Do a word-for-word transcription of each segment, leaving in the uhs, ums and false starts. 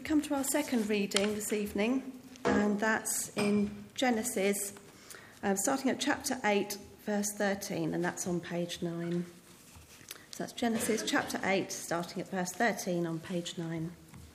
come to our second reading this evening, and that's in Genesis, um, starting at chapter eight, verse thirteen, and that's on page nine. So that's Genesis chapter eight, starting at verse thirteen on page nine.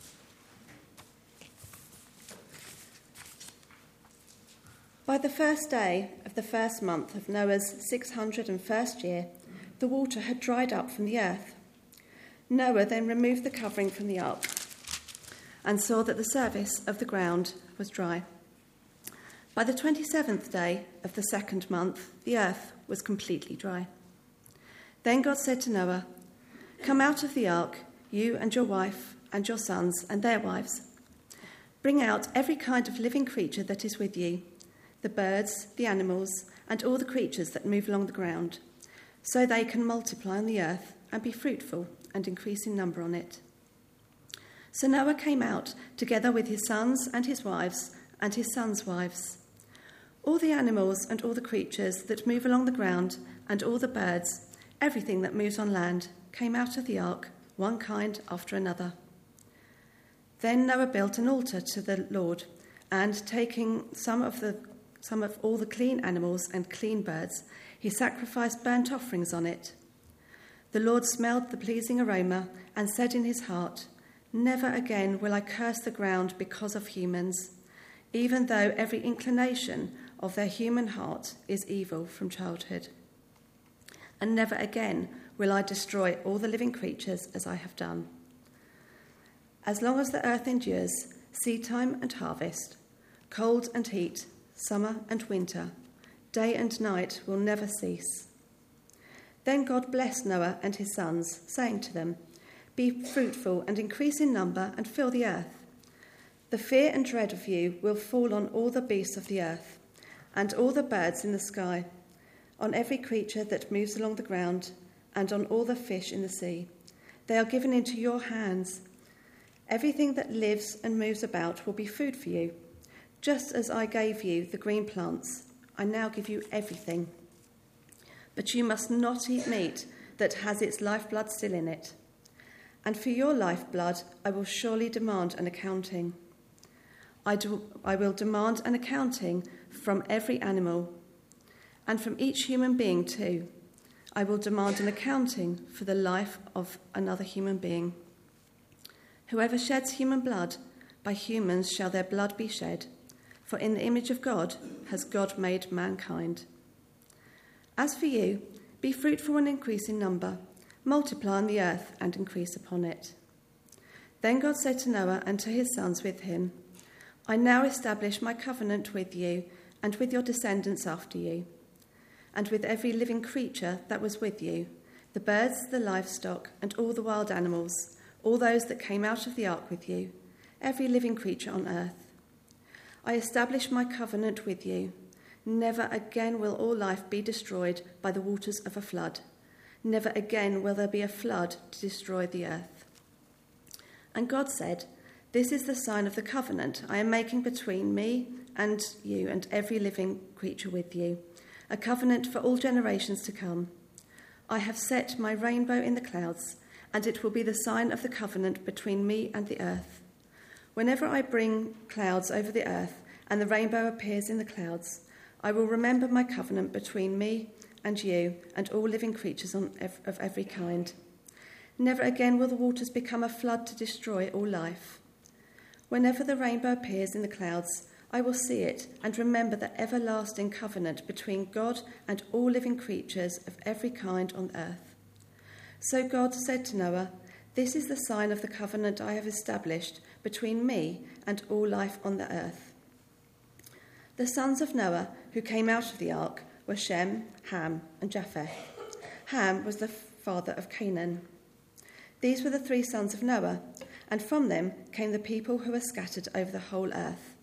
By the first day of the first month of Noah's six hundred and first year, the water had dried up from the earth. Noah then removed the covering from the ark and saw that the surface of the ground was dry. By the twenty-seventh day of the second month, the earth was completely dry. Then God said to Noah, "Come out of the ark, you and your wife and your sons and their wives. Bring out every kind of living creature that is with you, the birds, the animals, and all the creatures that move along the ground, so they can multiply on the earth and be fruitful and increase in number on it." So Noah came out together with his sons and his wives and his sons' wives. All the animals and all the creatures that move along the ground and all the birds, everything that moves on land, came out of the ark, one kind after another. Then Noah built an altar to the Lord, and taking some of the some of all the clean animals and clean birds, he sacrificed burnt offerings on it. The Lord smelled the pleasing aroma and said in his heart, "Never again will I curse the ground because of humans, even though every inclination of their human heart is evil from childhood. And never again will I destroy all the living creatures as I have done. As long as the earth endures, seedtime and harvest, cold and heat, summer and winter, day and night will never cease." Then God blessed Noah and his sons, saying to them, "Be fruitful and increase in number and fill the earth. The fear and dread of you will fall on all the beasts of the earth and all the birds in the sky, on every creature that moves along the ground and on all the fish in the sea. They are given into your hands. Everything that lives and moves about will be food for you. Just as I gave you the green plants, I now give you everything. But you must not eat meat that has its lifeblood still in it. And for your lifeblood, I will surely demand an accounting. I, do, I will demand an accounting from every animal, and from each human being too. I will demand an accounting for the life of another human being. Whoever sheds human blood, by humans shall their blood be shed. For in the image of God has God made mankind. As for you, be fruitful and increase in number. Multiply on the earth and increase upon it." Then God said to Noah and to his sons with him, "I now establish my covenant with you and with your descendants after you, and with every living creature that was with you, the birds, the livestock, and all the wild animals, all those that came out of the ark with you, every living creature on earth. I establish my covenant with you. Never again will all life be destroyed by the waters of a flood. Never again will there be a flood to destroy the earth." And God said, "This is the sign of the covenant I am making between me and you and every living creature with you, a covenant for all generations to come. I have set my rainbow in the clouds, and it will be the sign of the covenant between me and the earth. Whenever I bring clouds over the earth and the rainbow appears in the clouds, I will remember my covenant between me and you and all living creatures on ev- of every kind. Never again will the waters become a flood to destroy all life. Whenever the rainbow appears in the clouds, I will see it and remember the everlasting covenant between God and all living creatures of every kind on earth." So God said to Noah, "This is the sign of the covenant I have established between me and all life on the earth." The sons of Noah who came out of the ark were Shem, Ham, and Japheth. Ham was the father of Canaan. These were the three sons of Noah, and from them came the people who were scattered over the whole earth.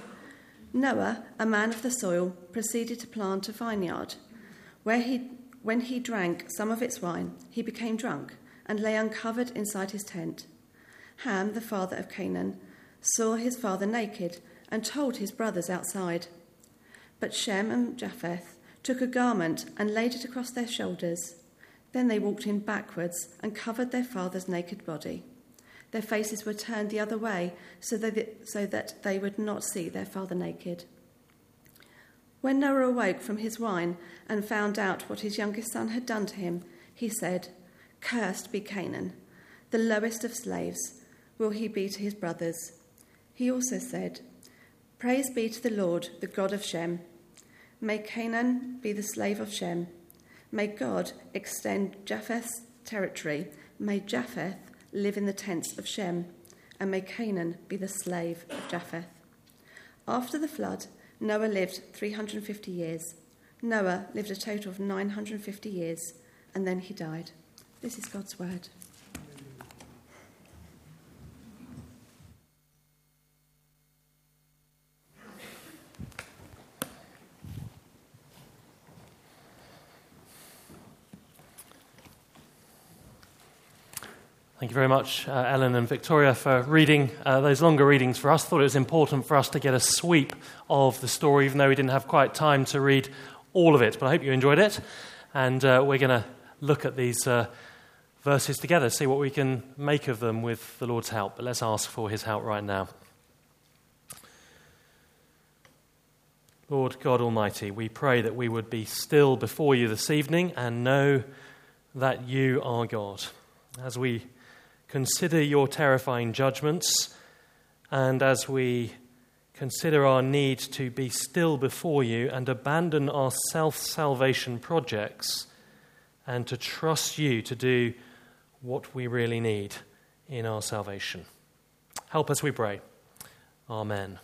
Noah, a man of the soil, proceeded to plant a vineyard. Where he, when he drank some of its wine, he became drunk and lay uncovered inside his tent. Ham, the father of Canaan, saw his father naked and told his brothers outside. But Shem and Japheth took a garment and laid it across their shoulders. Then they walked in backwards and covered their father's naked body. Their faces were turned the other way so that, so that they would not see their father naked. When Noah awoke from his wine and found out what his youngest son had done to him, he said, "Cursed be Canaan, the lowest of slaves will he be to his brothers." He also said, "Praise be to the Lord, the God of Shem. May Canaan be the slave of Shem. May God extend Japheth's territory. May Japheth live in the tents of Shem, and may Canaan be the slave of Japheth." After the flood, Noah lived three hundred fifty years. Noah lived a total of nine hundred fifty years, and then he died. This is God's word. Thank you very much, uh, Ellen and Victoria, for reading uh, those longer readings for us. Thought it was important for us to get a sweep of the story, even though we didn't have quite time to read all of it. But I hope you enjoyed it. And uh, we're going to look at these uh, verses together, see what we can make of them with the Lord's help. But let's ask for his help right now. Lord God Almighty, we pray that we would be still before you this evening and know that you are God. As we consider your terrifying judgments, and as we consider our need to be still before you and abandon our self-salvation projects and to trust you to do what we really need in our salvation. Help us, we pray. Amen.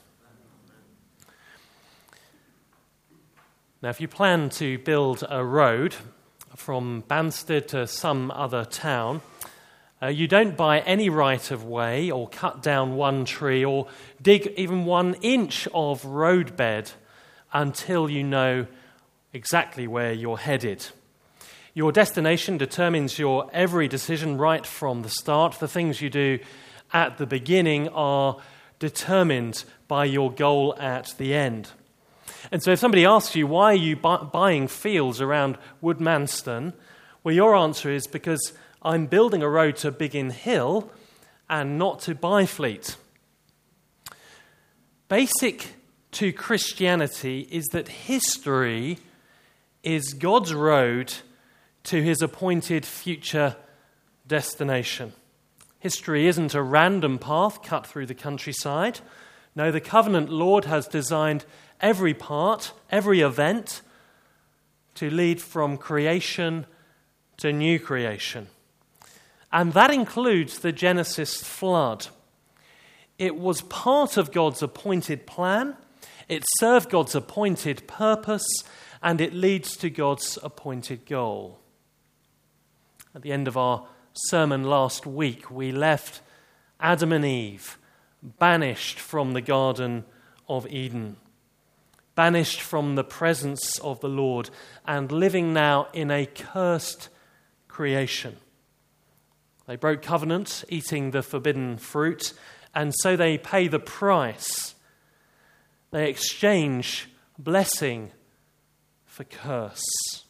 Now, if you plan to build a road from Banstead to some other town, Uh, you don't buy any right of way or cut down one tree or dig even one inch of roadbed until you know exactly where you're headed. Your destination determines your every decision right from the start. The things you do at the beginning are determined by your goal at the end. And so if somebody asks you, why are you bu- buying fields around Woodmanston? Well, your answer is because I'm building a road to Biggin Hill and not to Byfleet. Basic to Christianity is that history is God's road to his appointed future destination. History isn't a random path cut through the countryside. No, the covenant Lord has designed every part, every event to lead from creation to new creation. And that includes the Genesis flood. It was part of God's appointed plan, it served God's appointed purpose, and it leads to God's appointed goal. At the end of our sermon last week, we left Adam and Eve banished from the Garden of Eden, banished from the presence of the Lord, and living now in a cursed creation. They broke covenant, eating the forbidden fruit, and so they pay the price. They exchange blessing for curse.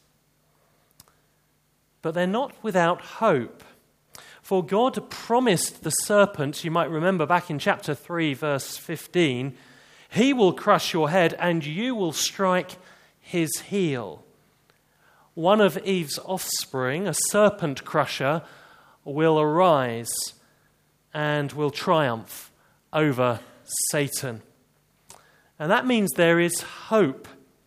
But they're not without hope. For God promised the serpent, you might remember back in chapter three, verse fifteen, he will crush your head and you will strike his heel. One of Eve's offspring, a serpent crusher, will arise and will triumph over Satan. And that means there is hope.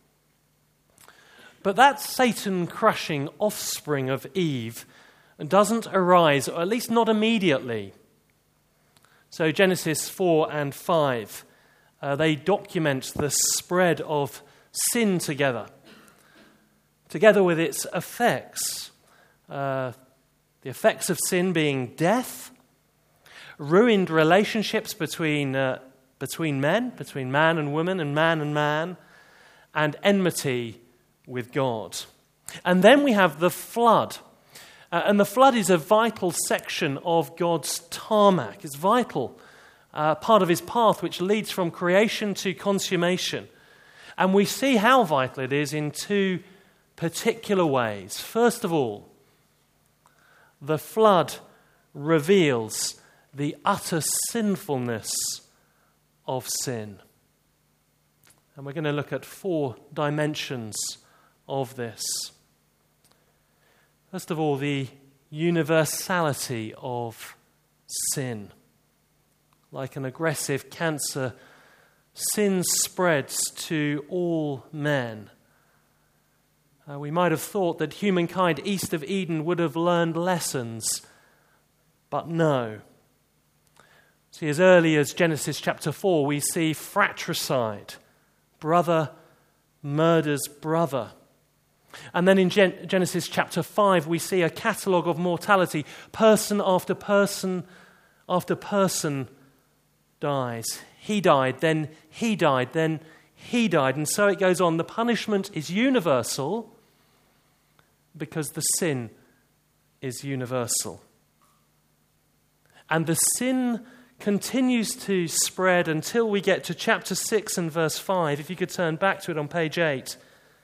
But that Satan-crushing offspring of Eve doesn't arise, or at least not immediately. So Genesis four and five, uh, they document the spread of sin together, together with its effects. Uh, The effects of sin being death, ruined relationships between uh, between men, between man and woman, and man and man, and enmity with God. And then we have the flood. Uh, and the flood is a vital section of God's tarmac. It's vital, uh, part of his path which leads from creation to consummation. And we see how vital it is in two particular ways. First of all, the flood reveals the utter sinfulness of sin. And we're going to look at four dimensions of this. First of all, the universality of sin. Like an aggressive cancer, sin spreads to all men. Uh, we might have thought that humankind east of Eden would have learned lessons, but no. See, as early as Genesis chapter four, we see fratricide. Brother murders brother. And then in Gen- Genesis chapter five, we see a catalogue of mortality. Person after person after person dies. He died, then he died, then he died. And so it goes on. The punishment is universal because the sin is universal. And the sin continues to spread until we get to chapter six and verse five. If you could turn back to it on page eight.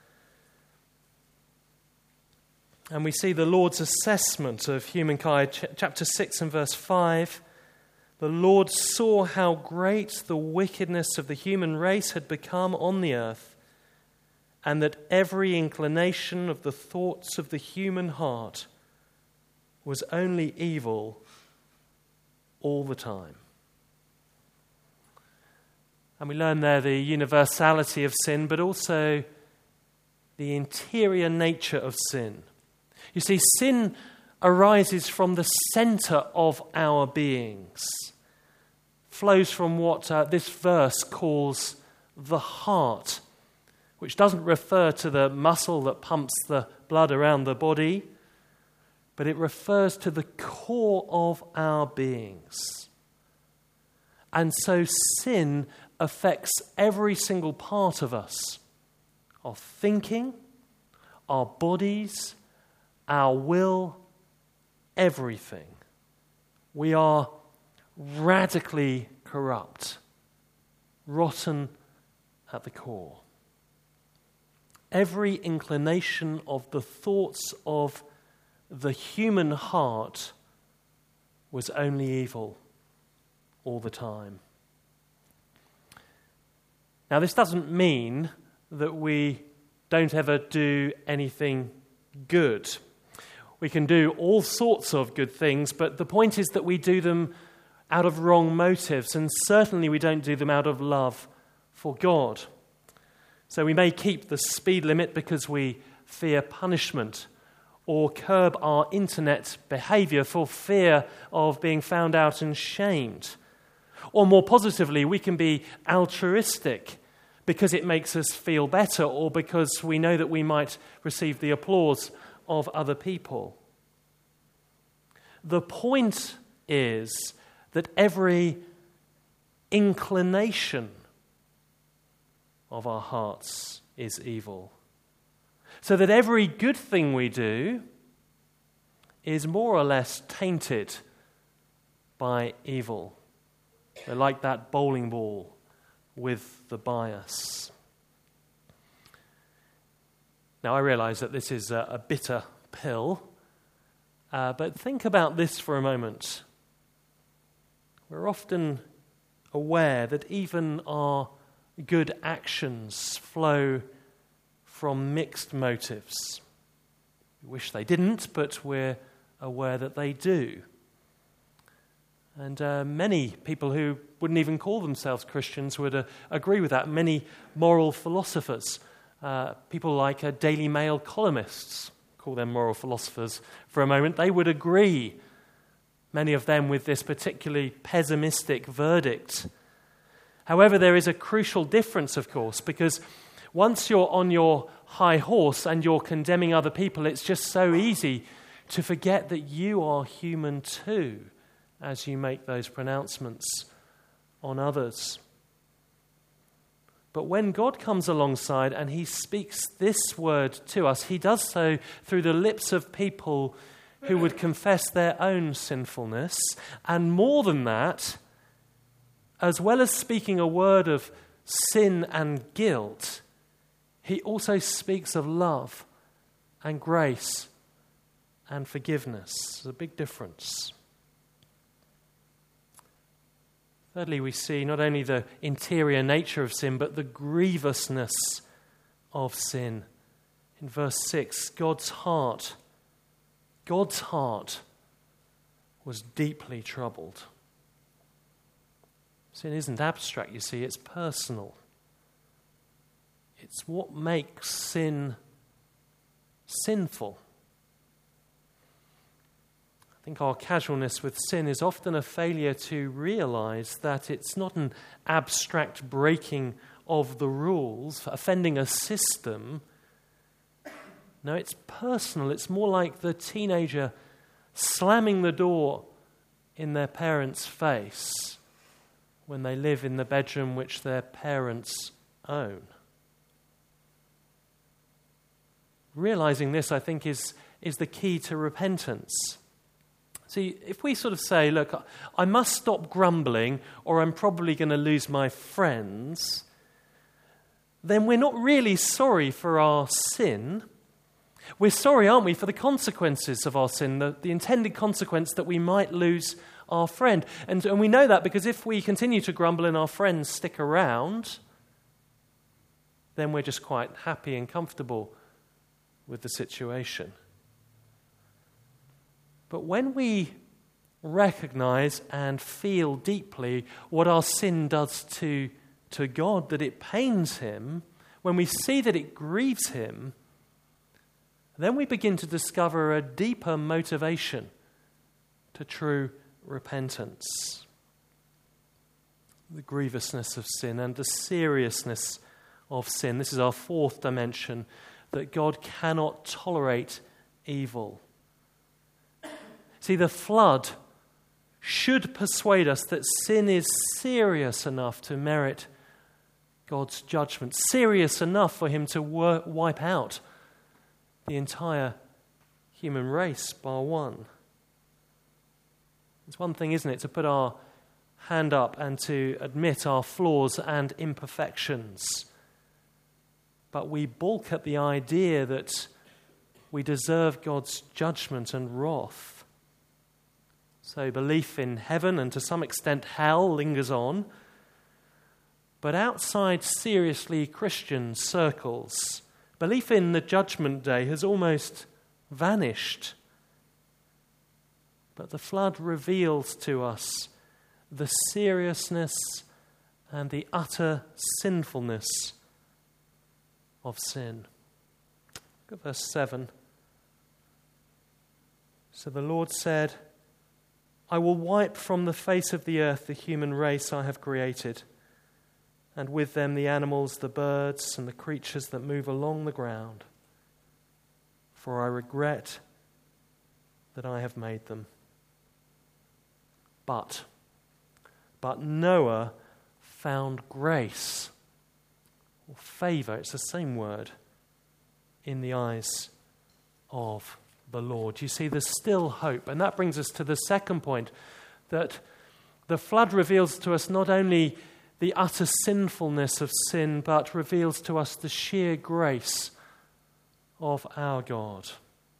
And we see the Lord's assessment of humankind, ch- chapter six and verse five. The Lord saw how great the wickedness of the human race had become on the earth, and that every inclination of the thoughts of the human heart was only evil all the time. And we learn there the universality of sin, but also the interior nature of sin. You see, sin arises from the center of our beings, flows from what uh, this verse calls the heart, which doesn't refer to the muscle that pumps the blood around the body, but it refers to the core of our beings. And so sin affects every single part of us, our thinking, our bodies, our will, everything. We are radically corrupt, rotten at the core. Every inclination of the thoughts of the human heart was only evil all the time. Now, this doesn't mean that we don't ever do anything good. We can do all sorts of good things, but the point is that we do them out of wrong motives, and certainly we don't do them out of love for God. So we may keep the speed limit because we fear punishment, or curb our internet behavior for fear of being found out and shamed. Or more positively, we can be altruistic because it makes us feel better, or because we know that we might receive the applause of other people. The point is that every inclination of our hearts is evil. So that every good thing we do is more or less tainted by evil. They're like that bowling ball with the bias. Now, I realize that this is a, a bitter pill, uh, but think about this for a moment. We're often aware that even our good actions flow from mixed motives. We wish they didn't, but we're aware that they do. And uh, many people who wouldn't even call themselves Christians would uh, agree with that. Many moral philosophers, uh, people like uh, Daily Mail columnists, call them moral philosophers for a moment, they would agree, many of them, with this particularly pessimistic verdict. However, there is a crucial difference, of course, because once you're on your high horse and you're condemning other people, it's just so easy to forget that you are human too, as you make those pronouncements on others. But when God comes alongside and he speaks this word to us, he does so through the lips of people who would confess their own sinfulness. And more than that, as well as speaking a word of sin and guilt, he also speaks of love and grace and forgiveness. There's a big difference. Thirdly, we see not only the interior nature of sin, but the grievousness of sin. In verse six, God's heart, God's heart was deeply troubled. Sin isn't abstract, you see, it's personal. It's what makes sin sinful. I think our casualness with sin is often a failure to realize that it's not an abstract breaking of the rules, offending a system. No, it's personal. It's more like the teenager slamming the door in their parents' face when they live in the bedroom which their parents own. Realizing this, I think, is, is the key to repentance. See, if we sort of say, look, I must stop grumbling or I'm probably going to lose my friends, then we're not really sorry for our sin. We're sorry, aren't we, for the consequences of our sin, the, the intended consequence that we might lose our friend. And, and we know that because if we continue to grumble and our friends stick around, then we're just quite happy and comfortable with the situation. But when we recognize and feel deeply what our sin does to, to God, that it pains him, when we see that it grieves him, then we begin to discover a deeper motivation to true repentance. The grievousness of sin and the seriousness of sin. This is our fourth dimension, that God cannot tolerate evil. See, the flood should persuade us that sin is serious enough to merit God's judgment, serious enough for him to wor- wipe out the entire human race bar one. It's one thing, isn't it, to put our hand up and to admit our flaws and imperfections. But we balk at the idea that we deserve God's judgment and wrath. So belief in heaven and to some extent hell lingers on. But outside seriously Christian circles, belief in the judgment day has almost vanished. But the flood reveals to us the seriousness and the utter sinfulness of sin. Look at verse seven. So the Lord said, I will wipe from the face of the earth the human race I have created, and with them the animals, the birds, and the creatures that move along the ground. For I regret that I have made them. But, but Noah found grace, or favor, it's the same word, in the eyes of the Lord. You see, there's still hope. And that brings us to the second point, that the flood reveals to us not only the utter sinfulness of sin, but reveals to us the sheer grace of our God.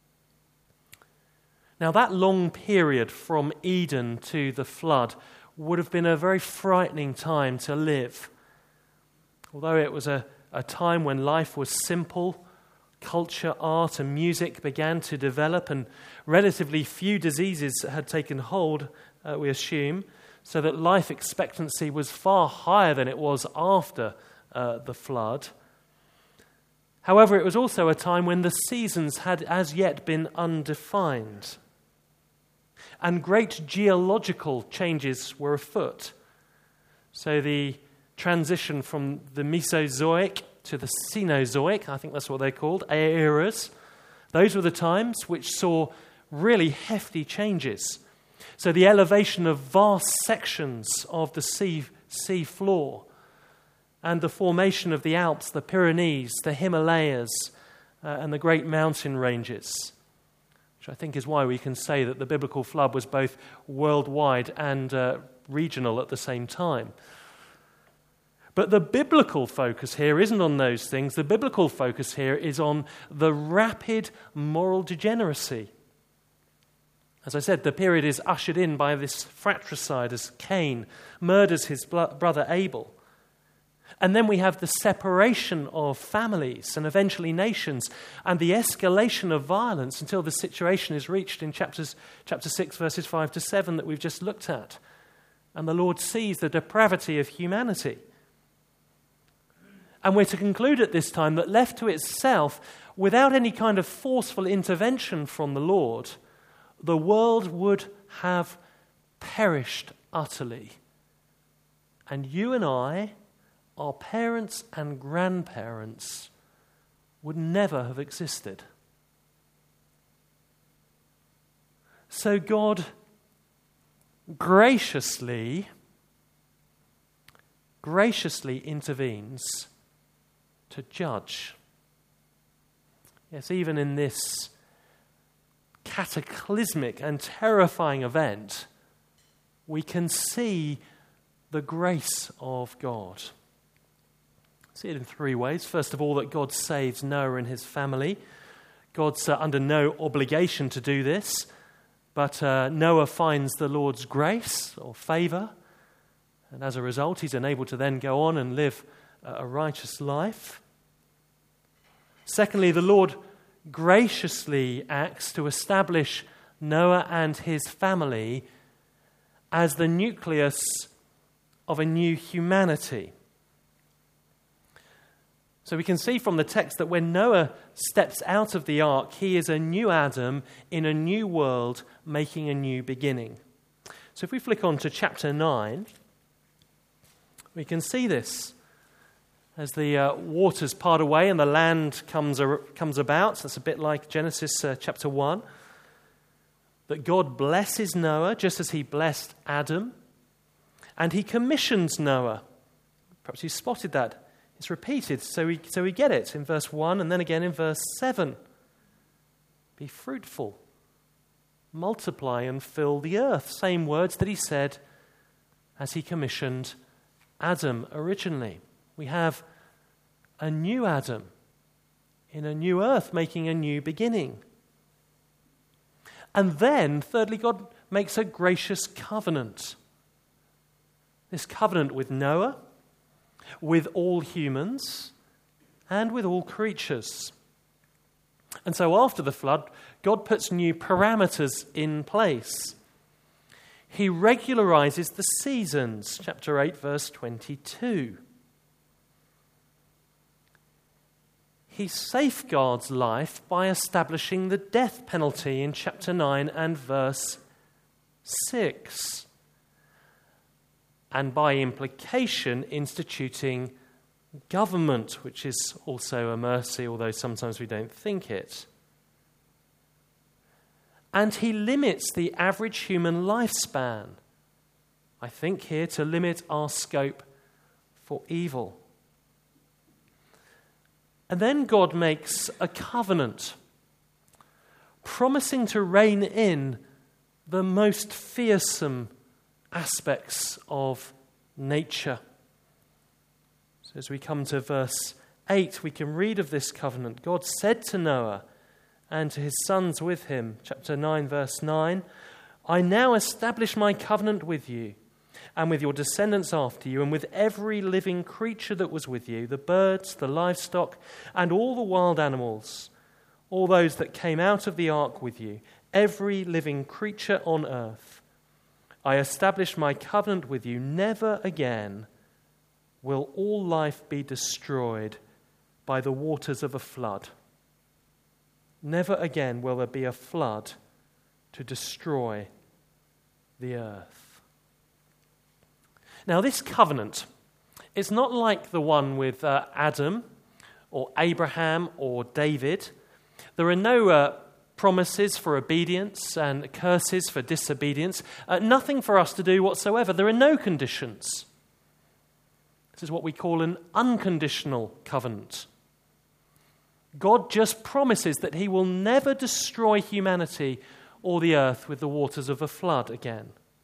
Now, that long period from Eden to the flood would have been a very frightening time to live. Although it was a, a time when life was simple, culture, art, and music began to develop, and relatively few diseases had taken hold, uh, we assume, so that life expectancy was far higher than it was after uh, the flood. However, it was also a time when the seasons had as yet been undefined, and great geological changes were afoot. So the transition from the Mesozoic to the Cenozoic, I think that's what they're called, eras, those were the times which saw really hefty changes. So the elevation of vast sections of the sea, sea floor, and the formation of the Alps, the Pyrenees, the Himalayas, uh, and the great mountain ranges, which I think is why we can say that the biblical flood was both worldwide and uh, regional at the same time. But the biblical focus here isn't on those things. The biblical focus here is on the rapid moral degeneracy As I said, the period is ushered in by this fratricide as Cain murders his brother Abel. And then we have the separation of families and eventually nations and the escalation of violence until the situation is reached in chapters, chapter six, verses five to seven that we've just looked at. And the Lord sees the depravity of humanity. And we're to conclude at this time that left to itself, without any kind of forceful intervention from the Lord, the world would have perished utterly. And you and I, our parents and grandparents, would never have existed. So God graciously, graciously intervenes to judge. Yes, even in this cataclysmic and terrifying event, we can see the grace of God. See it in three ways. First of all, that God saves Noah and his family. God's uh, under no obligation to do this, but uh, Noah finds the Lord's grace or favor, and as a result, he's enabled to then go on and live a righteous life. Secondly, the Lord graciously acts to establish Noah and his family as the nucleus of a new humanity. So we can see from the text that when Noah steps out of the ark, he is a new Adam in a new world, making a new beginning. So if we flick on to chapter nine, we can see this. As the uh, waters part away and the land comes, ar- comes about, that's a bit like Genesis uh, chapter one, that God blesses Noah just as he blessed Adam, and he commissions Noah. Perhaps you spotted that. It's repeated, so we, so we get it in verse one and then again in verse seven. Be fruitful, multiply and fill the earth. Same words that he said as he commissioned Adam originally. We have a new Adam in a new earth, making a new beginning. And then, thirdly, God makes a gracious covenant. This covenant with Noah, with all humans, and with all creatures. And so after the flood, God puts new parameters in place. He regularizes the seasons, chapter eight, verse twenty-two. He safeguards life by establishing the death penalty in chapter nine and verse six. And by implication, instituting government, which is also a mercy, although sometimes we don't think it. And he limits the average human lifespan, I think here to limit our scope for evil. And then God makes a covenant, promising to rein in the most fearsome aspects of nature. So as we come to verse eight, we can read of this covenant. God said to Noah and to his sons with him, chapter nine, verse nine, I now establish my covenant with you and with your descendants after you, and with every living creature that was with you, the birds, the livestock, and all the wild animals, all those that came out of the ark with you, every living creature on earth. I establish my covenant with you. Never again will all life be destroyed by the waters of a flood. Never again will there be a flood to destroy the earth. Now, this covenant is not like the one with uh, Adam or Abraham or David. There are no uh, promises for obedience and curses for disobedience. Uh, nothing for us to do whatsoever. There are no conditions. This is what we call an unconditional covenant. God just promises that he will never destroy humanity or the earth with the waters of a flood again.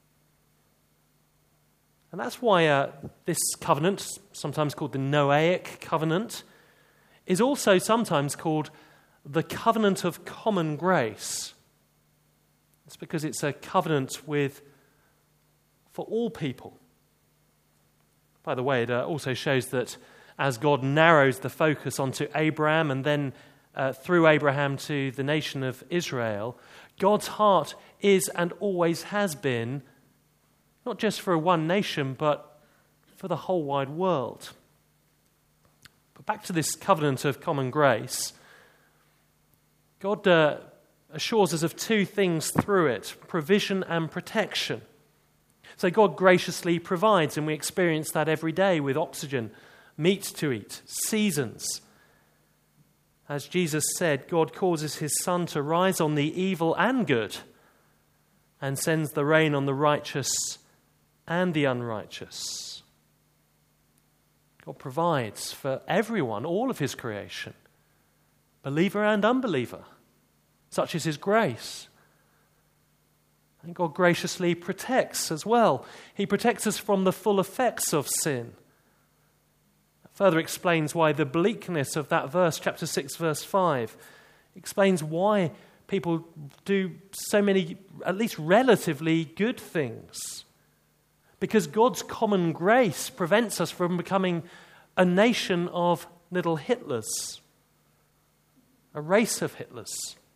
And that's why uh, this covenant, sometimes called the Noahic covenant, is also sometimes called the covenant of common grace. It's because it's a covenant with for all people. By the way, it uh, also shows that as God narrows the focus onto Abraham and then uh, through Abraham to the nation of Israel, God's heart is and always has been not just for one nation, but for the whole wide world. But back to this covenant of common grace, God uh, assures us of two things through it, provision and protection. So God graciously provides, and we experience that every day with oxygen, meat to eat, seasons. As Jesus said, God causes his sun to rise on the evil and good and sends the rain on the righteous and the unrighteous. God provides for everyone, all of his creation, believer and unbeliever. Such is his grace. And God graciously protects as well. He protects us from the full effects of sin. That further explains why the bleakness of that verse, chapter six, verse five, explains why people do so many, at least relatively good things. Because God's common grace prevents us from becoming a nation of little Hitlers, a race of Hitlers.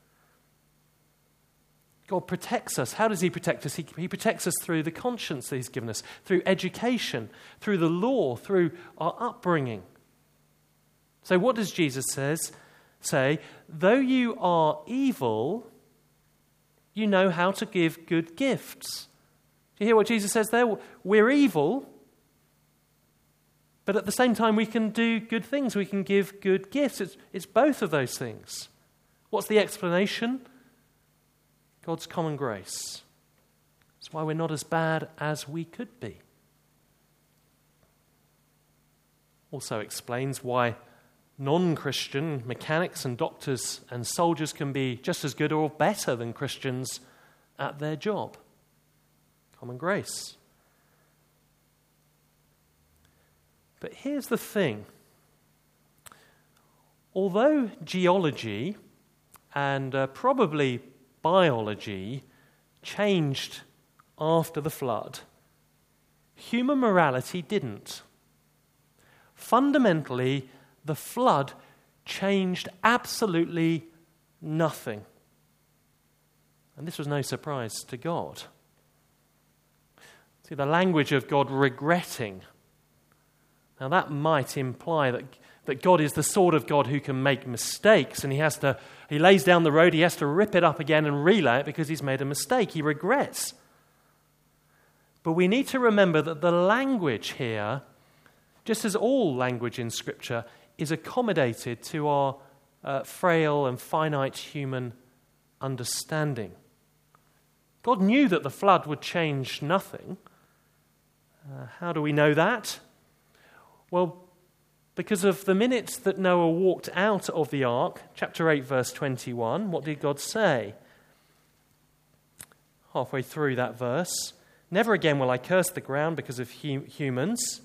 God protects us. How does he protect us? He, he protects us through the conscience that he's given us, through education, through the law, through our upbringing. So what does Jesus says, say? Though you are evil, you know how to give good gifts. Do you hear what Jesus says there? We're evil, but at the same time we can do good things. We can give good gifts. It's, it's both of those things. What's the explanation? God's common grace. That's why we're not as bad as we could be. Also explains why non-Christian mechanics and doctors and soldiers can be just as good or better than Christians at their job. Common grace. But here's the thing. Although geology and uh, probably biology changed after the flood, human morality didn't. Fundamentally, the flood changed absolutely nothing. And this was no surprise to God. See, the language of God regretting, now that might imply that, that God is the sort of God who can make mistakes, and he has to, he lays down the road, he has to rip it up again and relay it because he's made a mistake. He regrets. But we need to remember that the language here, just as all language in Scripture, is accommodated to our uh, frail and finite human understanding. God knew that the flood would change nothing. Uh, how do we know that? Well, because of the minute that Noah walked out of the ark, chapter eight, verse twenty-one, what did God say? Halfway through that verse, never again will I curse the ground because of hum- humans,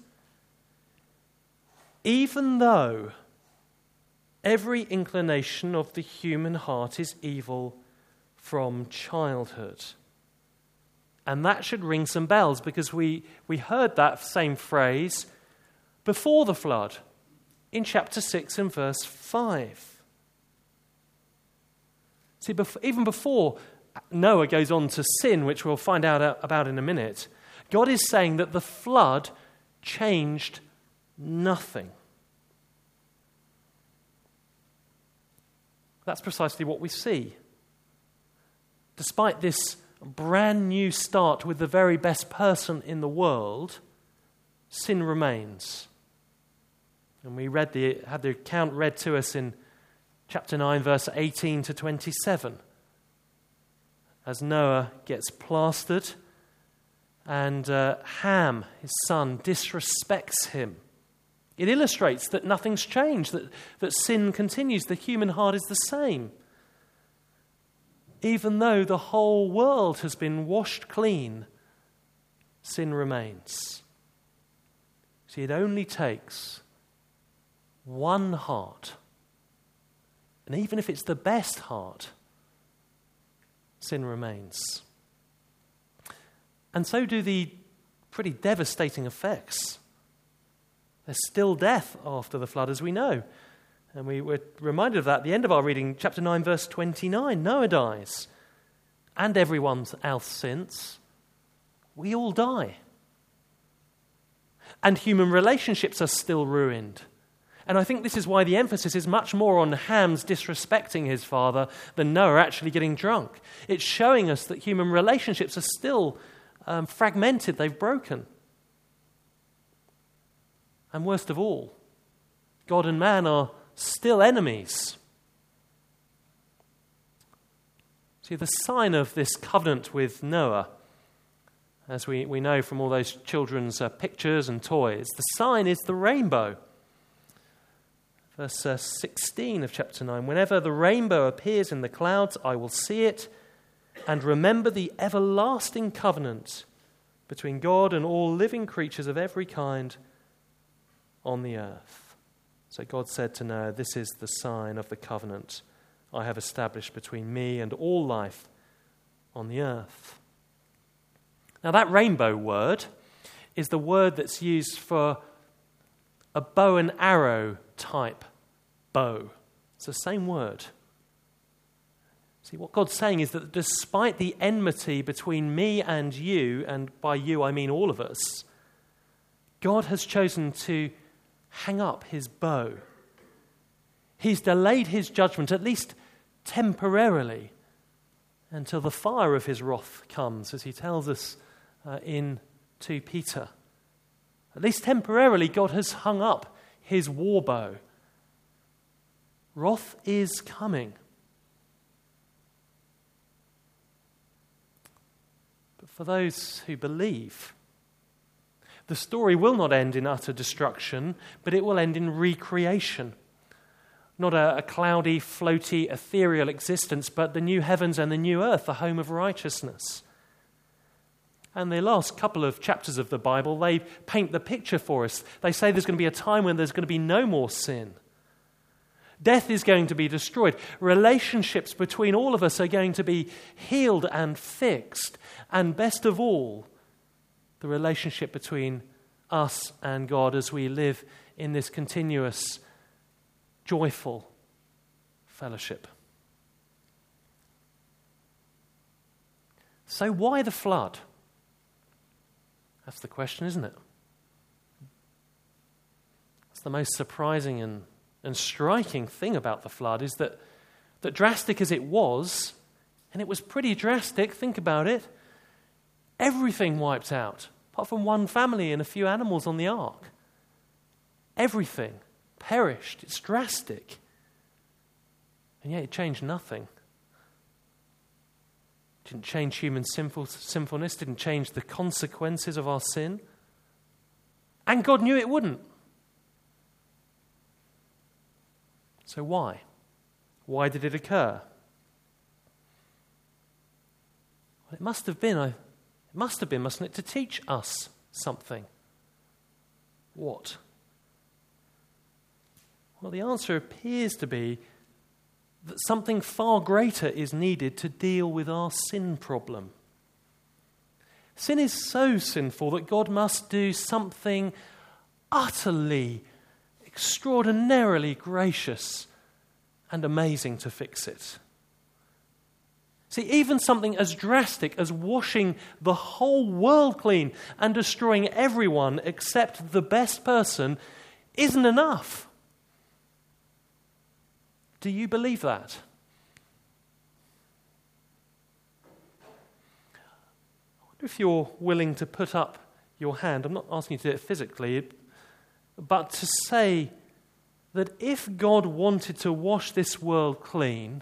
even though every inclination of the human heart is evil from childhood. And that should ring some bells, because we, we heard that same phrase before the flood in chapter six and verse five. See, bef- even before Noah goes on to sin, which we'll find out about in a minute, God is saying that the flood changed nothing. That's precisely what we see. Despite this brand new start with the very best person in the world, sin remains. And we read the had the account read to us in chapter nine, verse eighteen to twenty-seven. As Noah gets plastered and uh, Ham, his son, disrespects him. It illustrates that nothing's changed, that, that sin continues. The human heart is the same. Even though the whole world has been washed clean, sin remains. See, it only takes one heart, and even if it's the best heart, sin remains. And so do the pretty devastating effects. There's still death after the flood, as we know. And we were reminded of that at the end of our reading, chapter nine, verse twenty-nine. Noah dies, and everyone else since. We all die. And human relationships are still ruined. And I think this is why the emphasis is much more on Ham's disrespecting his father than Noah actually getting drunk. It's showing us that human relationships are still um, fragmented, they've broken. And worst of all, God and man are still enemies. See, the sign of this covenant with Noah, as we, we know from all those children's uh, pictures and toys, the sign is the rainbow. Verse uh, sixteen of chapter nine, whenever the rainbow appears in the clouds, I will see it and remember the everlasting covenant between God and all living creatures of every kind on the earth. So God said to Noah, this is the sign of the covenant I have established between me and all life on the earth. Now that rainbow word is the word that's used for a bow and arrow type bow. It's the same word. See, what God's saying is that despite the enmity between me and you, and by you I mean all of us, God has chosen to hang up his bow. He's delayed his judgment, at least temporarily, until the fire of his wrath comes, as he tells us uh, in Second Peter. At least temporarily, God has hung up his war bow. Wrath is coming. But for those who believe, the story will not end in utter destruction, but it will end in recreation. Not a, a cloudy, floaty, ethereal existence, but the new heavens and the new earth, the home of righteousness. And the last couple of chapters of the Bible, they paint the picture for us. They say there's going to be a time when there's going to be no more sin. Death is going to be destroyed. Relationships between all of us are going to be healed and fixed. And best of all, the relationship between us and God as we live in this continuous, joyful fellowship. So why the flood? That's the question, isn't it? It's the most surprising and, and striking thing about the flood is that, that drastic as it was, and it was pretty drastic, think about it, everything wiped out, apart from one family and a few animals on the ark. Everything perished. It's drastic. And yet it changed nothing. Didn't change human sinful, sinfulness, didn't change the consequences of our sin. And God knew it wouldn't. So why? Why did it occur? Well, it must have been, it must have been, mustn't it, to teach us something. What? Well, the answer appears to be that something far greater is needed to deal with our sin problem. Sin is so sinful that God must do something utterly, extraordinarily gracious and amazing to fix it. See, even something as drastic as washing the whole world clean and destroying everyone except the best person isn't enough. Do you believe that? I wonder if you're willing to put up your hand. I'm not asking you to do it physically, but to say that if God wanted to wash this world clean,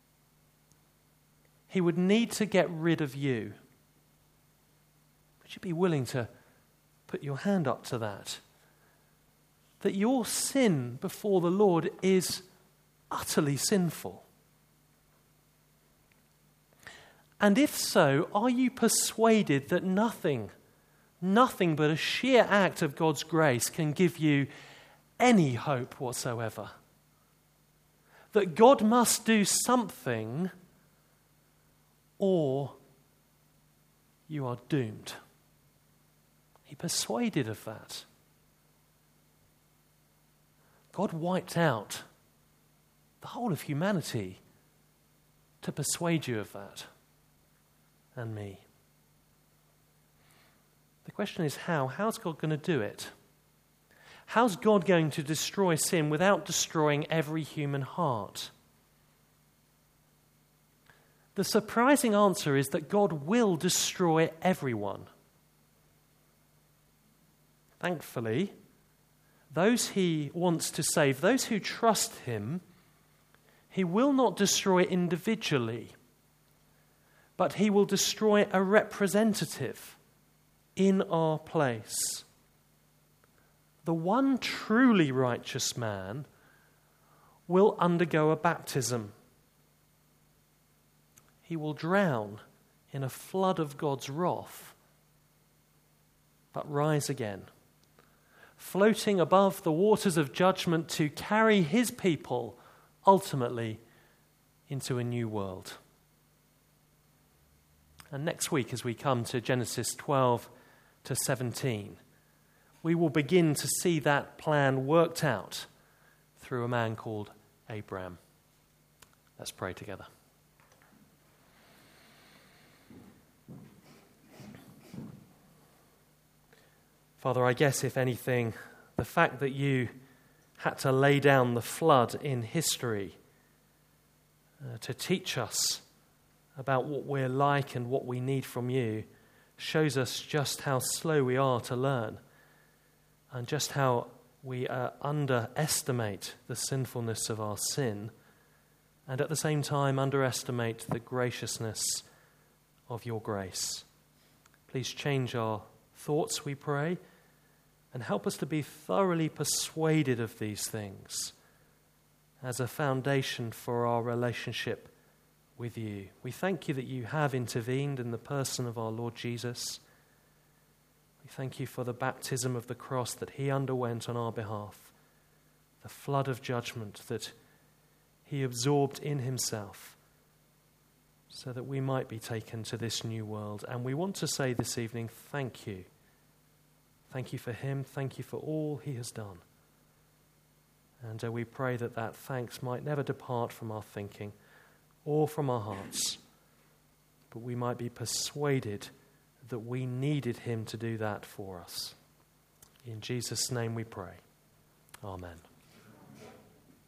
he would need to get rid of you. Would you be willing to put your hand up to that? That your sin before the Lord is utterly sinful. And if so, are you persuaded that nothing, nothing but a sheer act of God's grace can give you any hope whatsoever? That God must do something or you are doomed. He persuaded of that. God wiped out the whole of humanity to persuade you of that, and me. The question is how? How's God going to do it? How's God going to destroy sin without destroying every human heart? The surprising answer is that God will destroy everyone. Thankfully, those he wants to save, those who trust him, he will not destroy individually, but he will destroy a representative in our place. The one truly righteous man will undergo a baptism. He will drown in a flood of God's wrath, but rise again, floating above the waters of judgment to carry his people ultimately into a new world. And next week, as we come to Genesis twelve to seventeen, we will begin to see that plan worked out through a man called Abraham. Let's pray together. Father, I guess if anything, the fact that you had to lay down the flood in history uh, to teach us about what we're like and what we need from you shows us just how slow we are to learn and just how we uh, underestimate the sinfulness of our sin and at the same time underestimate the graciousness of your grace. Please change our thoughts, we pray, and help us to be thoroughly persuaded of these things as a foundation for our relationship with you. We thank you that you have intervened in the person of our Lord Jesus. We thank you for the baptism of the cross that he underwent on our behalf, the flood of judgment that he absorbed in himself so that we might be taken to this new world. And we want to say this evening, thank you. Thank you for him. Thank you for all he has done. And uh, we pray that that thanks might never depart from our thinking or from our hearts, but we might be persuaded that we needed him to do that for us. In Jesus' name we pray. Amen.